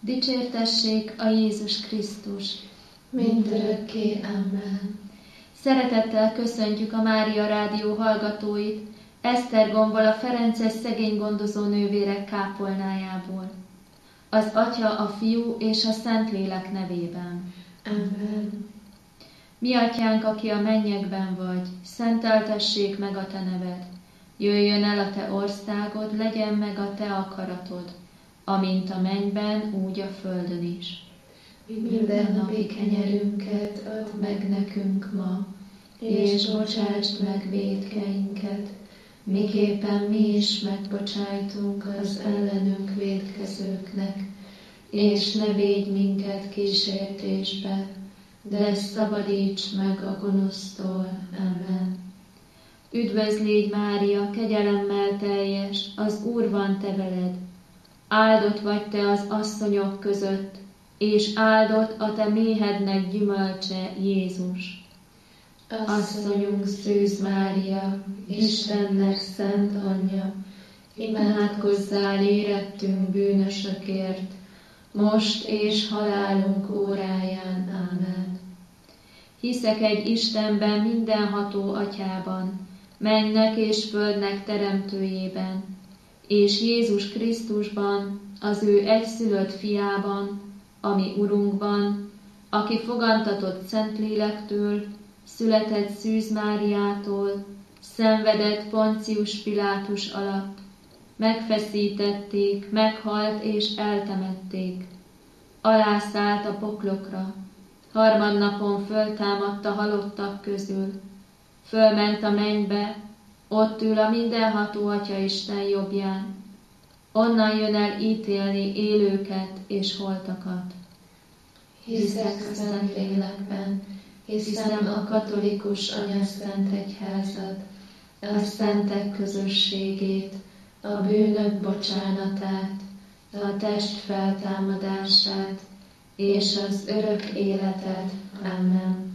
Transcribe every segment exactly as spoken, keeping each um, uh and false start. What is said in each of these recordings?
Dicsértessék a Jézus Krisztus! Mindörökké, amen. Szeretettel köszöntjük a Mária Rádió hallgatóit Esztergomból, a Ferences szegénygondozó nővérek kápolnájából. Az Atya, a Fiú és a Szentlélek nevében. Amen. Mi Atyánk, aki a mennyekben vagy, szenteltessék meg a Te neved. Jöjjön el a Te országod, legyen meg a Te akaratod, amint a mennyben, úgy a földön is. Mindennapi kenyerünket add meg nekünk ma, és bocsásd meg vétkeinket, miképpen mi is megbocsájtunk az ellenünk vétkezőknek, és ne védj minket kísértésbe, de szabadíts meg a gonosztól. Amen. Üdvözl légy, Mária, kegyelemmel teljes, az Úr van te veled. Áldott vagy te az asszonyok között, és áldott a te méhednek gyümölcse, Jézus. Asszonyunk Szűz Mária, Istennek szent anyja, imádkozzál érettünk bűnösökért, most és halálunk óráján. Amen. Hiszek egy Istenben, mindenható Atyában, mennynek és földnek teremtőjében, és Jézus Krisztusban, az ő egyszülött fiában, ami Urunkban, aki fogantatott Szentlélektől, született Szűz Máriától, szenvedett Poncius Pilátus alatt, megfeszítették, meghalt és eltemették. Alászállt a poklokra, harmadnapon föltámadt a halottak közül, fölment a mennybe, ott ül a mindenható Atya Isten jobbján, onnan jön el ítélni élőket és holtakat. Hiszek a Szentlélekben, hiszem a katolikus anyaszent egyházat, a szentek közösségét, a bűnök bocsánatát, a test feltámadását és az örök életet. Amen.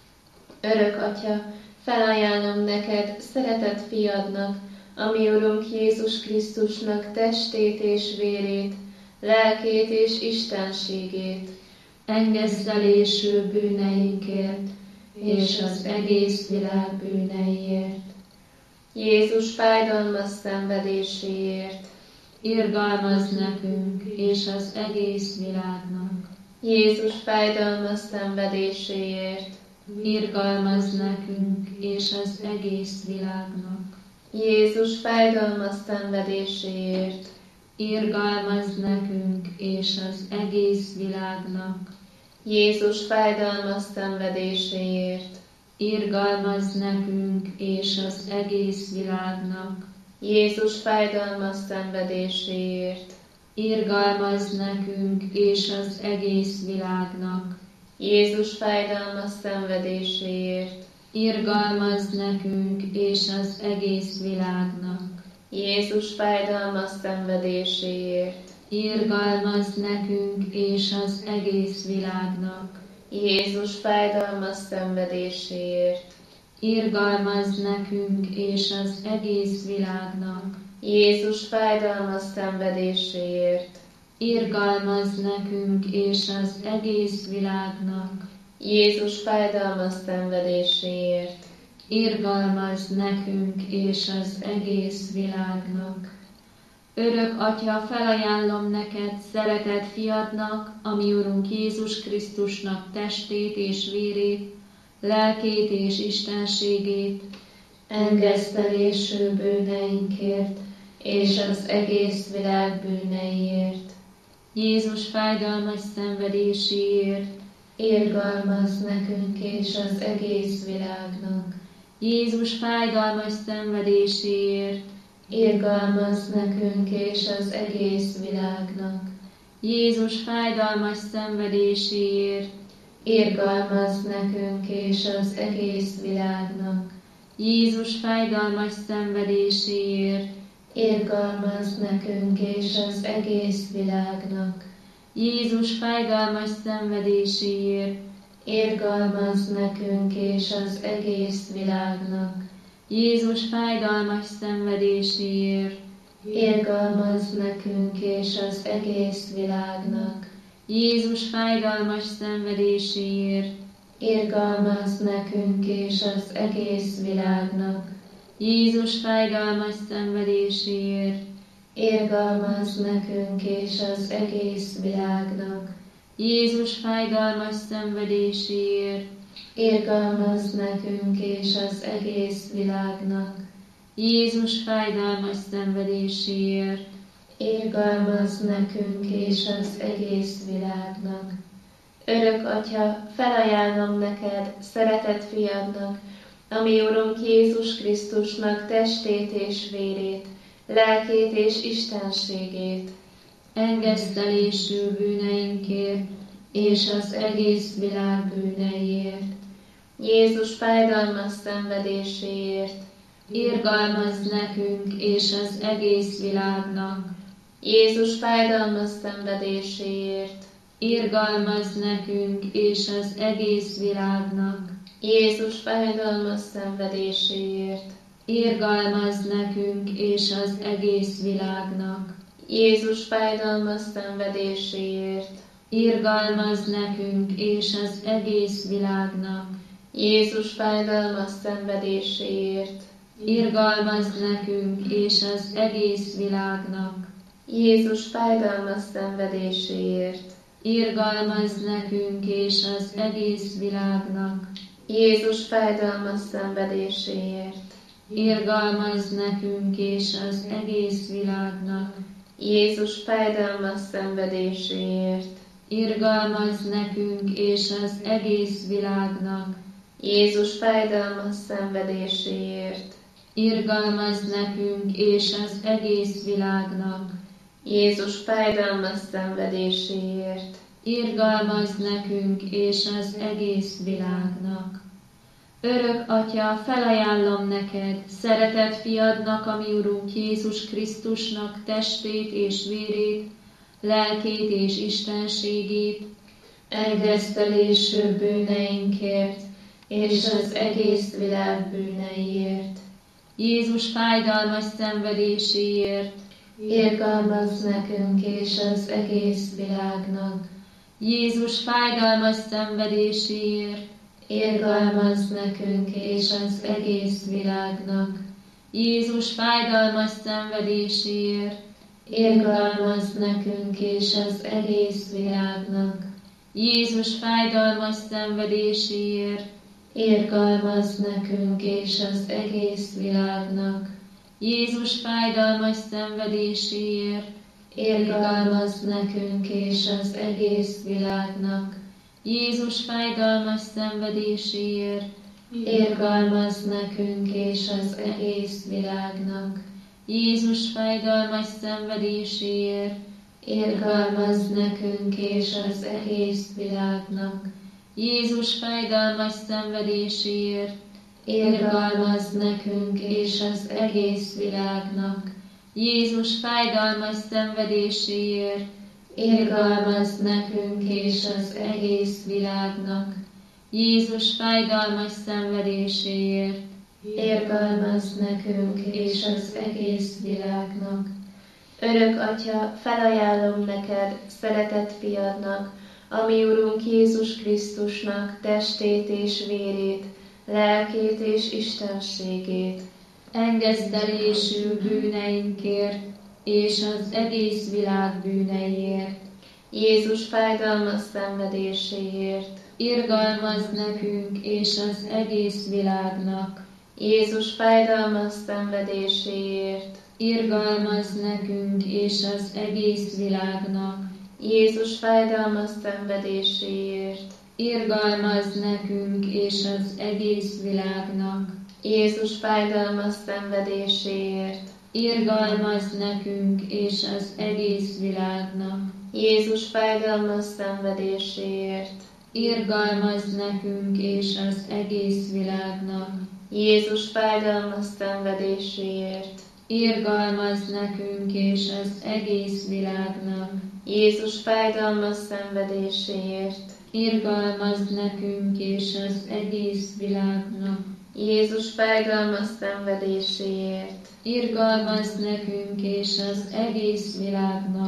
Örök Atya, felajánlom neked szeretett fiadnak, a mi Urunk Jézus Krisztusnak testét és vérét, lelkét és istenségét, engesztelésű bűneinkért és az egész világ bűneiért, Jézus fájdalmas szenvedéséért, irgalmazz nekünk és az egész világnak. Jézus fájdalmas szenvedéséért, irgalmazz nekünk és az egész világnak. Jézus fájdalmas szenvedéséért, irgalmazz nekünk és az egész világnak. Jézus fájdalmas szenvedéséért, irgalmazz nekünk és az egész világnak. Jézus fájdalmas szenvedéséért, irgalmazz nekünk és az egész világnak. Jézus fájdalmas szenvedéséért, irgalmazz nekünk és az egész világnak. Jézus fájdalmas szenvedéséért, irgalmazz nekünk és az egész világnak. Jézus fájdalmas szenvedéséért, irgalmazz nekünk és az egész világnak. Jézus fájdalmas szenvedéséért, irgalmazz nekünk és az egész világnak. Jézus fájdalmas szenvedéséért, irgalmazz nekünk és az egész világnak. Örök Atya, felajánlom neked szeretett fiadnak, a mi Urunk Jézus Krisztusnak testét és vérét, lelkét és istenségét, engesztelésű bűneinkért és az egész világ bűneiért, Jézus fájdalmas szenvedéséért, irgalmazz nekünk és az egész világnak. Jézus fájdalmas szenvedéséért, irgalmazz nekünk és az egész világnak. Jézus fájdalmas szenvedéséért, irgalmazz nekünk és az egész világnak. Jézus fájdalmas szenvedéséért, irgalmazz nekünk és az egész világnak. Jézus fájdalmas szenvedéséért, irgalmazz nekünk és az egész világnak. Jézus fájdalmas szenvedéséért, irgalmazz nekünk és az egész világnak. Jézus fájdalmas szenvedéséért, irgalmazz nekünk és az egész világnak. Jézus fájdalmas szenvedéséért, Irgalmazz nekünk és az egész világnak. Jézus fájdalmas szenvedéséért, Irgalmazz nekünk és az egész világnak. Jézus fájdalmas szenvedéséért, Irgalmazz nekünk és az egész világnak. Örök Atya, felajánlom neked, szeretett fiadnak, a mi Urunk Jézus Krisztusnak testét és vérét, lelkét és istenségét, engesztelésű bűneinkért és az egész világ bűneiért. Jézus fájdalmas szenvedéséért, Irgalmazz nekünk és az egész világnak. Jézus fájdalmas szenvedéséért, Irgalmazz nekünk és az egész világnak. Jézus fájdalmas szenvedéséért, Irgalmazz nekünk és az egész világnak. Jézus fájdalmas szenvedéséért, Irgalmazz nekünk és az egész világnak. Jézus fájdalmas szenvedéséért, Irgalmazz nekünk és az egész világnak. Jézus fájdalmas szenvedéséért, Irgalmazz nekünk és az egész világnak. Jézus fájdalmas szenvedéséért, Irgalmazz nekünk és az egész világnak. Jézus fájdalmas szenvedéséért, Irgalmazz nekünk és az egész világnak. Jézus fájdalmas szenvedéséért, Irgalmazz nekünk és az egész világnak. Jézus fájdalmas szenvedéséért, Irgalmazz nekünk és az egész világnak. Örök Atya, felajánlom neked, szeretett fiadnak, a mi Urunk Jézus Krisztusnak testét és vérét, lelkét és istenségét, engesztelésű bűneinkért és az egész világ bűneiért. Jézus fájdalmas szenvedéséért, Irgalmazz nekünk és az egész világnak. Jézus fájdalmas szenvedéséért, Irgalmazz nekünk és az egész világnak. Jézus fájdalmas szenvedéséért, Irgalmazz nekünk és az egész világnak. Jézus fájdalmas szenvedéséért, Irgalmazz nekünk és az egész világnak. Jézus fájdalmas szenvedéséért, Irgalmazz nekünk és az egész világnak. Jézus fájdalmas szenvedéséért, Irgalmazz nekünk és az egész világnak. Jézus fájdalmas szenvedéséért, Irgalmazz nekünk és az egész világnak. Jézus fájdalmas szenvedéséért, Irgalmazz nekünk és az egész világnak. Jézus fájdalmas szenvedéséért, Irgalmazz nekünk és az egész világnak. Jézus fájdalmas szenvedéséért, Irgalmazz nekünk és az egész világnak. Örök Atya, felajánlom neked, szeretett fiadnak, a mi Urunk Jézus Krisztusnak testét és vérét, lelkét és istenségét, engesztelésű bűneinkért és az egész világ bűneiért. Jézus fájdalmas szenvedéséért, Irgalmazz nekünk és az egész világnak. Jézus fájdalmas szenvedéséért, Irgalmazz nekünk és az egész világnak. Jézus fájdalmas szenvedéséért, Irgalmazz nekünk és az egész világnak. Jézus fájdalmas szenvedéséért, Irgalmazz nekünk és az egész világnak. Jézus fájdalmas szenvedéséért, Irgalmazz nekünk és az egész világnak. Jézus fájdalmas szenvedéséért, Irgalmazz nekünk és az egész világnak. Jézus fájdalmas szenvedéséért, Irgalmazz nekünk és az egész világnak. Jézus fájdalmas szenvedéséért, Irgalmazz nekünk és az egész világnak.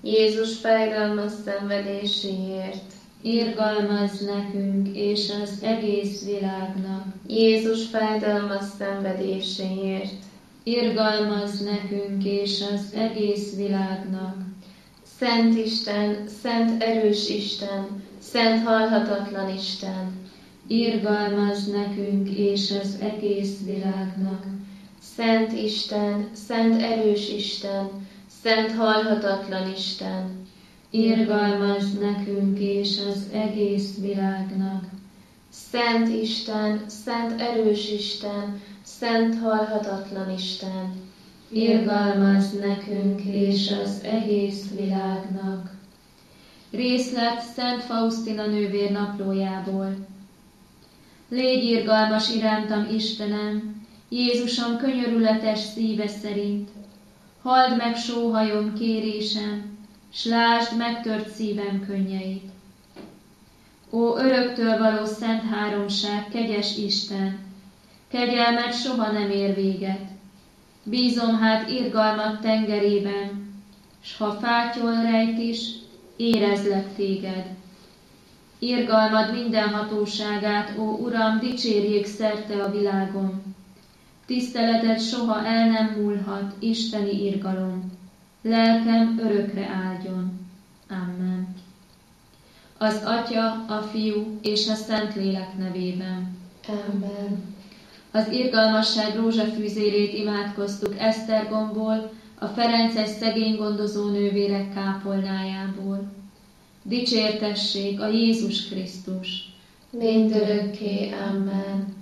Jézus fájdalmas szenvedéséért. Irgalmazz nekünk és az egész világnak. Jézus fájdalmas szenvedéséért. Irgalmazz nekünk és az egész világnak. Szent Isten, szent erős Isten, szent halhatatlan Isten. Irgalmazz nekünk és az egész világnak. Szent Isten, szent erős Isten, szent halhatatlan Isten. Irgalmazz nekünk és az egész világnak. Szent Isten, szent erős Isten, szent halhatatlan Isten. Irgalmazz nekünk és az egész világnak. Részlet Szent Faustina nővér naplójából. Légy irgalmas irántam, Istenem, Jézusom könyörületes szíve szerint. Halld meg sóhajom kérésem, s lásd megtört szívem könnyeit. Ó öröktől való szent háromság, kegyes Isten, kegyelmed soha nem ér véget. Bízom hát irgalmat tengerében, s ha fátyol rejt is, érezlek téged. Irgalmad minden hatóságát, ó Uram, dicsérjék szerte a világon. Tiszteleted soha el nem múlhat, isteni irgalom. Lelkem örökre áldjon. Amen. Az Atya, a Fiú és a Szentlélek nevében. Amen. Az irgalmasság rózsafűzérét imádkoztuk Esztergomból, a ferences szegény gondozó nővérek kápolnájából. Dicsértessék a Jézus Krisztus! Mindörökké. Amen.